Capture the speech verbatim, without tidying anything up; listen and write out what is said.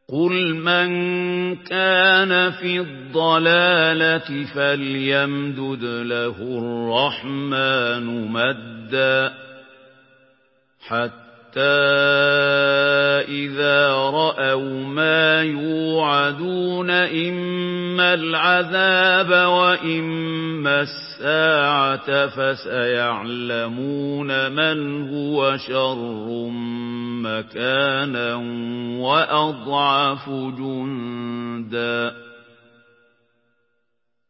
قُلْ مَنْ كَانَ فِي الضَّلَالَةِ فَلْيَمْدُدْ لَهُ الرَّحْمَنُ مَدًّا حَتَّى إِذَا رَأَوْا مَا يُوعَدُونَ إِمَّا الْعَذَابَ وَإِمَّا السَّاعَةَ فَسَيَعْلَمُونَ مَنْ هُوَ شَرٌّ مَكَانًا وَأَضْعَفُ جُندًا